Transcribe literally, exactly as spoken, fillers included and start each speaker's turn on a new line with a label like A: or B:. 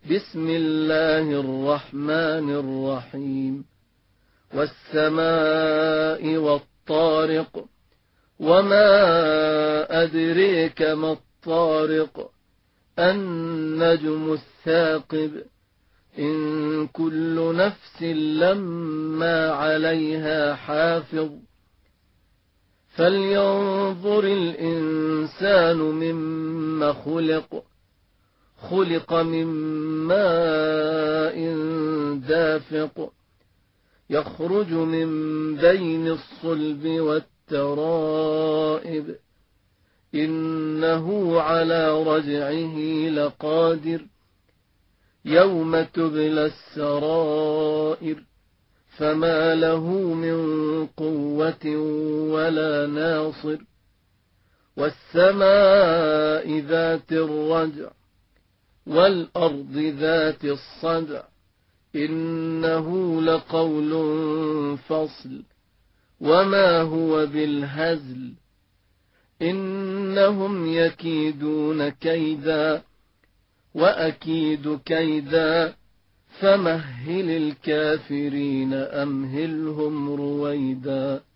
A: بسم الله الرحمن الرحيم والسماء والطارق وما أدريك ما الطارق النجم الثاقب إن كل نفس لما عليها حافظ فلينظر الإنسان مما خلق خلق من ماء دافق يخرج من بين الصلب والترائب إنه على رجعه لقادر يوم تبلى السرائر فما له من قوة ولا ناصر والسماء ذات الرجع والأرض ذات الصدع إنه لقول فصل وما هو بالهزل إنهم يكيدون كيدا وأكيد كيدا فمهل الكافرين أمهلهم رويدا.